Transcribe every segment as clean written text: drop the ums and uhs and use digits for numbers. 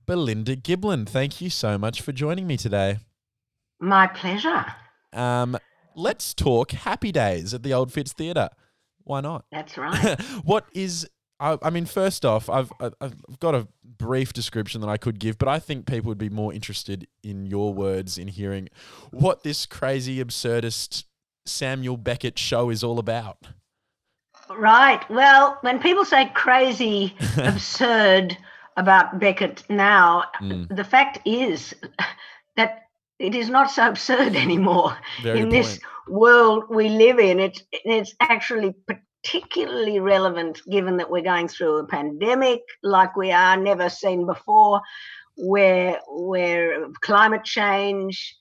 Belinda Giblin, thank you so much for joining me today. My pleasure. Let's talk Happy Days at the Old Fitz Theatre. Why not? That's right. First off, I've got a brief description that I could give, but I think people would be more interested in your words in hearing what this crazy, absurdist Samuel Beckett show is all about. Right. Well, when people say crazy, absurd about Beckett now, the fact is that it is not so absurd anymore. Very in good this point. world we live in. It's actually particularly relevant given that we're going through a pandemic like we are, never seen before, where climate change,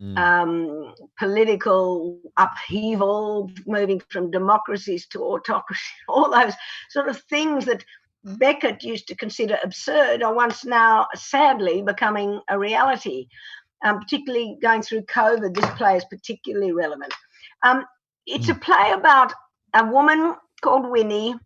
political upheaval, moving from democracies to autocracy, all those sort of things that Beckett used to consider absurd are once now sadly becoming a reality. Particularly going through COVID, this play is particularly relevant. It's a play about a woman called Winnie,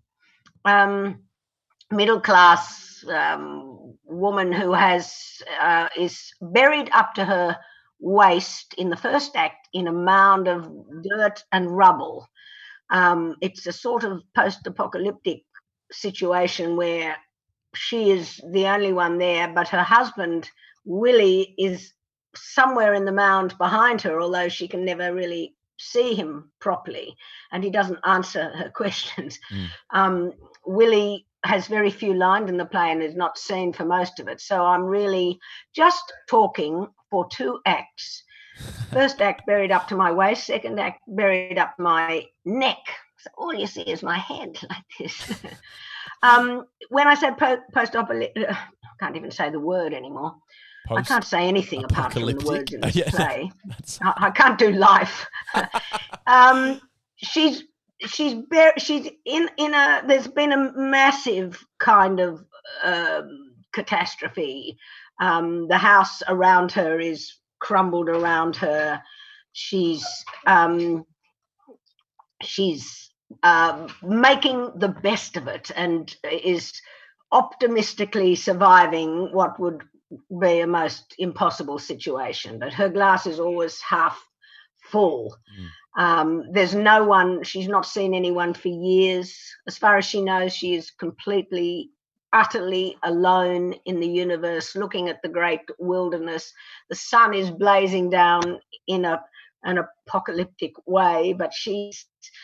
middle class woman who is buried up to her waist in the first act in a mound of dirt and rubble. It's a sort of post-apocalyptic situation where she is the only one there, but her husband, Willie, is somewhere in the mound behind her, although she can never really see him properly, and he doesn't answer her questions. Willie has very few lines in the play and is not seen for most of it. So I'm really just talking for 2 acts. First act, buried up to my waist. Second act, buried up my neck. So all you see is my head like this. When I said post-apocalyptic, I can't even say the word anymore. I can't say anything apart from the words in this play. I can't do life. She's in a. There's been a massive kind of catastrophe. The house around her is crumbled around her. She's making the best of it and is optimistically surviving what would be a most impossible situation. But her glass is always half full. There's no one, she's not seen anyone for years. As far as she knows, she is completely, utterly alone in the universe, looking at the great wilderness. The sun is blazing down in an apocalyptic way, but she's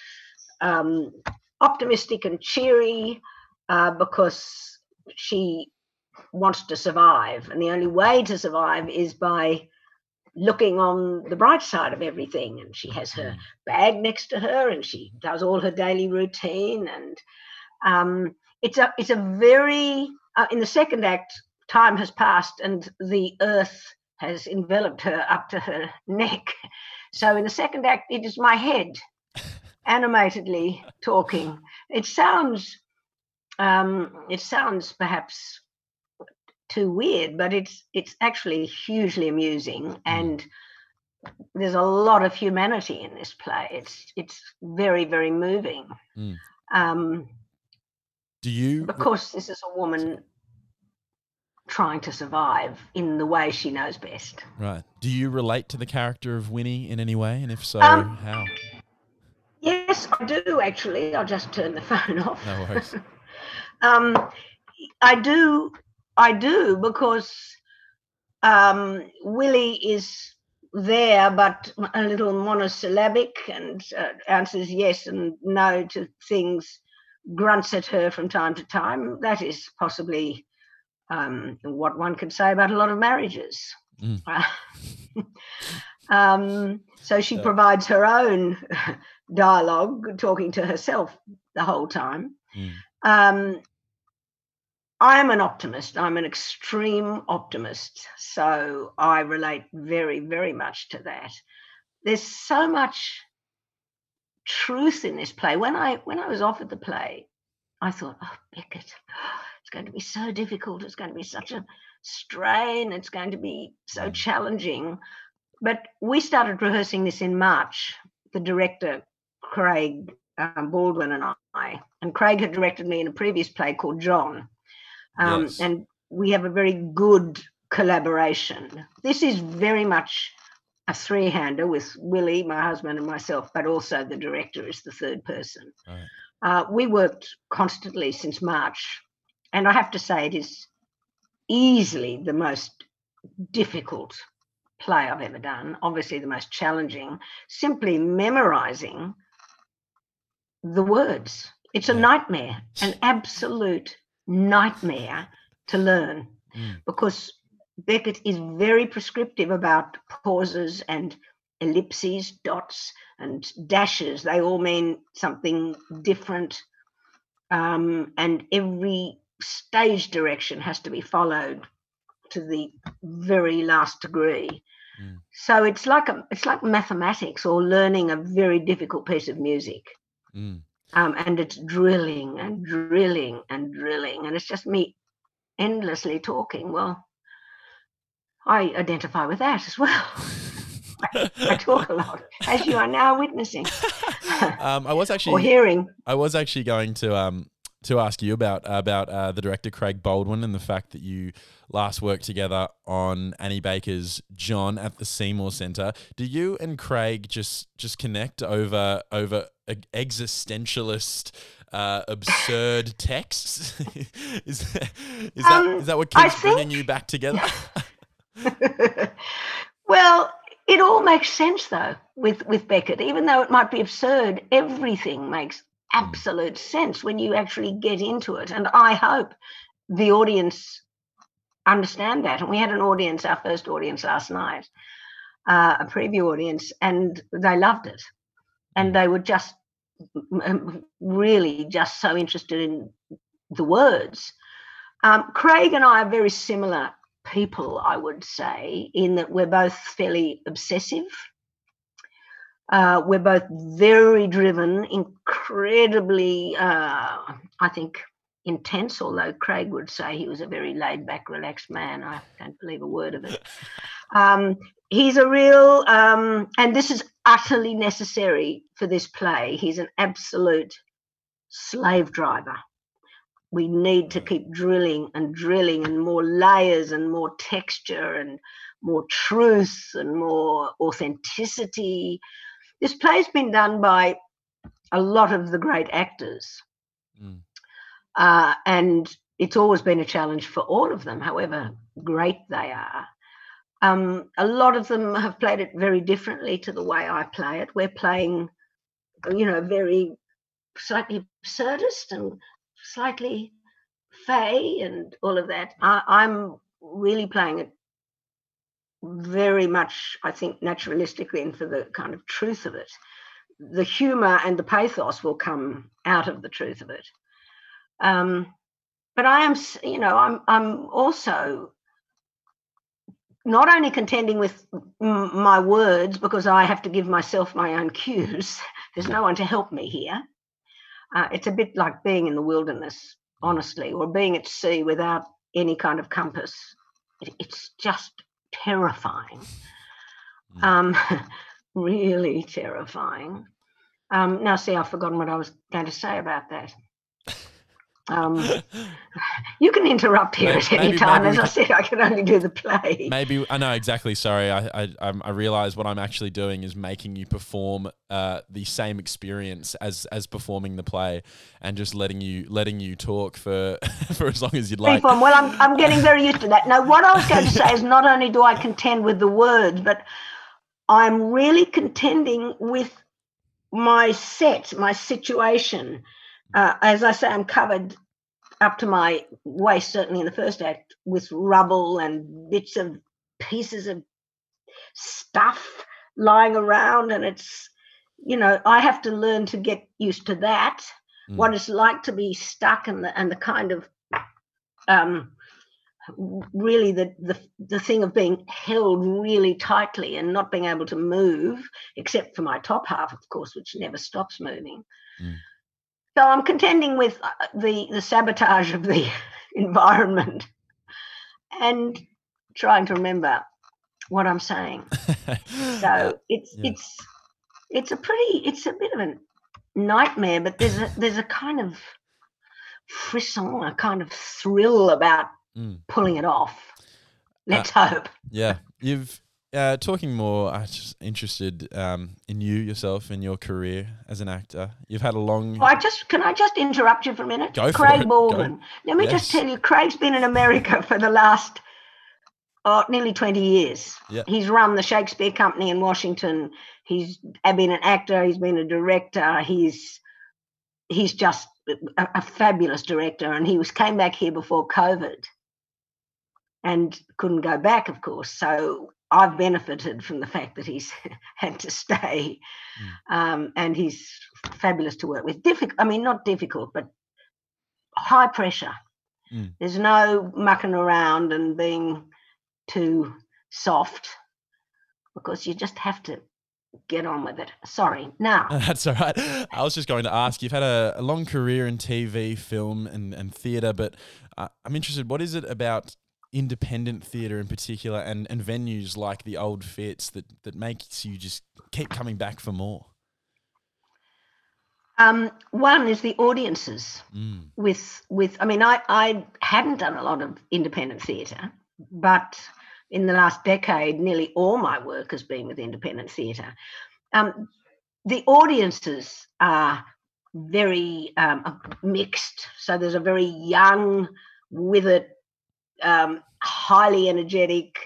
optimistic and cheery because she wants to survive. And the only way to survive is by looking on the bright side of everything. And she has her bag next to her and she does all her daily routine. And it's a very, in the second act, time has passed and the earth has enveloped her up to her neck. So in the second act, it is my head animatedly talking. It sounds perhaps too weird, but it's actually hugely amusing, and there's a lot of humanity in this play. It's very, very moving. Because this is a woman trying to survive in the way she knows best. Right. Do you relate to the character of Winnie in any way? And if so, how? Yes, I do, actually. I'll just turn the phone off. No worries. I do, because Willie is there, but a little monosyllabic and answers yes and no to things, grunts at her from time to time. That is possibly what one could say about a lot of marriages. So she provides her own dialogue, talking to herself the whole time. I'm an optimist. I'm an extreme optimist. So I relate very, very much to that. There's so much truth in this play. When I was offered the play, I thought, oh, Beckett, it's going to be so difficult. It's going to be such a strain. It's going to be so challenging. But we started rehearsing this in March, the director, Craig Baldwin, and I. And Craig had directed me in a previous play called John. Yes. And we have a very good collaboration. This is very much a three-hander with Willie, my husband, and myself, but also the director is the third person. Right. We worked constantly since March, and I have to say it is easily the most difficult play I've ever done, obviously the most challenging, simply memorizing the words. It's a nightmare, an absolute nightmare to learn, because Beckett is very prescriptive about pauses and ellipses, dots and dashes. They all mean something different, and every stage direction has to be followed to the very last degree. So it's like mathematics or learning a very difficult piece of music. And it's drilling and drilling and drilling, and it's just me endlessly talking. Well, I identify with that as well. I talk a lot, as you are now witnessing. I was actually or hearing. I was actually going to ask you about the director Craig Baldwin and the fact that you last worked together on Annie Baker's John at the Seymour Centre. Do you and Craig just connect over existentialist absurd texts? is that what keeps bringing you back together? Well, it all makes sense though with Beckett. Even though it might be absurd, everything makes absolute sense when you actually get into it. And I hope the audience understand that. And we had an audience, our first audience last night, a preview audience, and they loved it. And they were just really just so interested in the words. Craig and I are very similar people, I would say, in that we're both fairly obsessive. We're both very driven, incredibly, I think, intense, although Craig would say he was a very laid-back, relaxed man. I don't believe a word of it. He's a real, and this is utterly necessary for this play, he's an absolute slave driver. We need to keep drilling and more layers and more texture and more truth and more authenticity. This play's been done by a lot of the great actors. And it's always been a challenge for all of them, however great they are. A lot of them have played it very differently to the way I play it. We're playing, very slightly absurdist and slightly fey and all of that. I'm really playing it very much, I think, naturalistically and for the kind of truth of it. The humour and the pathos will come out of the truth of it. But I am, I'm also not only contending with my words because I have to give myself my own cues. There's no one to help me here. It's a bit like being in the wilderness, honestly, or being at sea without any kind of compass. It's just terrifying. Really terrifying. Now, see, I've forgotten what I was going to say about that. You can interrupt here at any time. As I said, I can only do the play. Maybe I know exactly. Sorry, I realize what I'm actually doing is making you perform the same experience as performing the play, and just letting you talk for for as long as you'd like. Well, I'm getting very used to that. Now, what I was going to say is not only do I contend with the words, but I'm really contending with my set, my situation. As I say, I'm covered up to my waist, certainly in the first act, with rubble and bits of pieces of stuff lying around. And it's, I have to learn to get used to that, what it's like to be stuck and the kind of really the thing of being held really tightly and not being able to move, except for my top half, of course, which never stops moving. So I'm contending with the sabotage of the environment and trying to remember what I'm saying. So it's a bit of a nightmare, but there's a kind of frisson, a kind of thrill about pulling it off. Let's hope. Yeah, you've talking more. I'm just interested in you yourself in your career as an actor. You've had a long. Can I just interrupt you for a minute? Go for Craig it. Baldwin. Go. Let me just tell you, Craig's been in America for the last nearly 20 years. Yeah. He's run the Shakespeare Company in Washington. He's been an actor. He's been a director. He's just a fabulous director. And he came back here before COVID and couldn't go back, of course. So I've benefited from the fact that he's had to stay. And he's fabulous to work with. Not difficult, but high pressure. There's no mucking around and being too soft, because you just have to get on with it. Sorry. Now. That's all right. I was just going to ask, you've had a long career in TV, film and theatre, but I'm interested, what is it about independent theatre in particular and venues like the Old Fitz that makes you just keep coming back for more? One is the audiences. I hadn't done a lot of independent theatre, but in the last decade, nearly all my work has been with independent theatre. The audiences are very mixed. So there's a very young, withered, highly energetic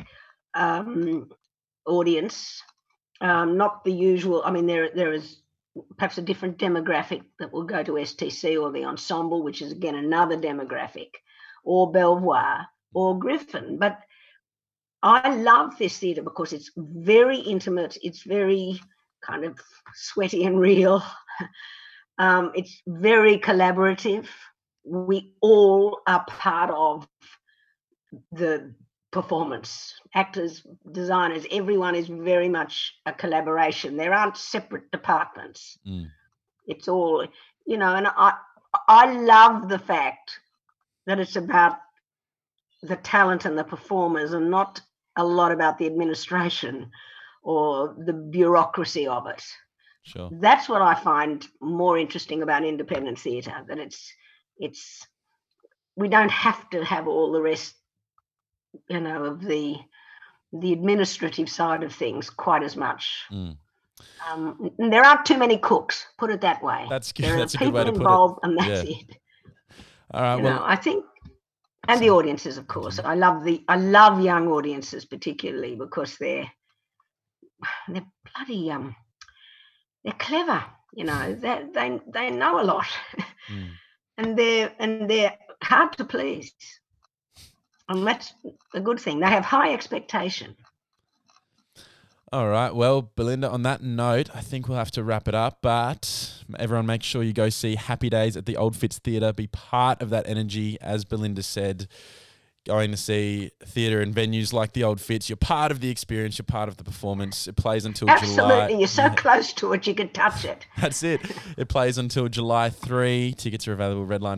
audience. Not the usual. There is perhaps a different demographic that will go to STC or the Ensemble, which is again another demographic, or Belvoir or Griffin. But I love this theatre because it's very intimate. It's very kind of sweaty and real. It's very collaborative. We all are part of the performance. Actors, designers, everyone is very much a collaboration. There aren't separate departments. It's all, and I love the fact that it's about the talent and the performers and not a lot about the administration or the bureaucracy of it. Sure. That's what I find more interesting about independent theatre, that it's we don't have to have all the rest, of the administrative side of things quite as much. There aren't too many cooks, put it that way. That's good. There That's are a good way to people put involved, it. and that's it. All right. I think, and the audiences, of course. I love young audiences particularly because they're bloody they're clever. They know a lot, and they're hard to please. And that's a good thing. They have high expectation. All right. Well, Belinda, on that note, I think we'll have to wrap it up. But everyone, make sure you go see Happy Days at the Old Fitz Theatre. Be part of that energy, as Belinda said. Going to see theatre and venues like the Old Fitz, you're part of the experience, you're part of the performance. It plays until July. Absolutely, you're so close to it, you can touch it. That's it. It plays until July 3. Tickets are available at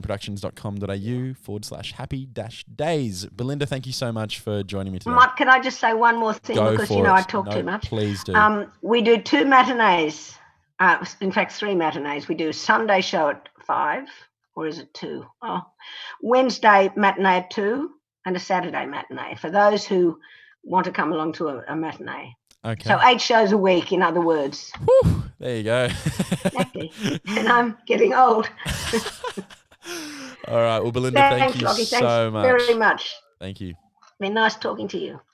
redlineproductions.com.au/happy-days. Belinda, thank you so much for joining me today. Mike, can I just say one more thing? Go because, for it. I talk too much. Please do. We do 2 matinees. In fact, 3 matinees. We do a Sunday show at 5, or is it 2? Oh, Wednesday matinee at 2. And a Saturday matinee for those who want to come along to a matinee. Okay. So 8 shows a week, in other words. Whew, there you go. Exactly. And I'm getting old. All right. Well, Belinda, thank you Lockie. so much. Very much. Thank you. Been nice talking to you.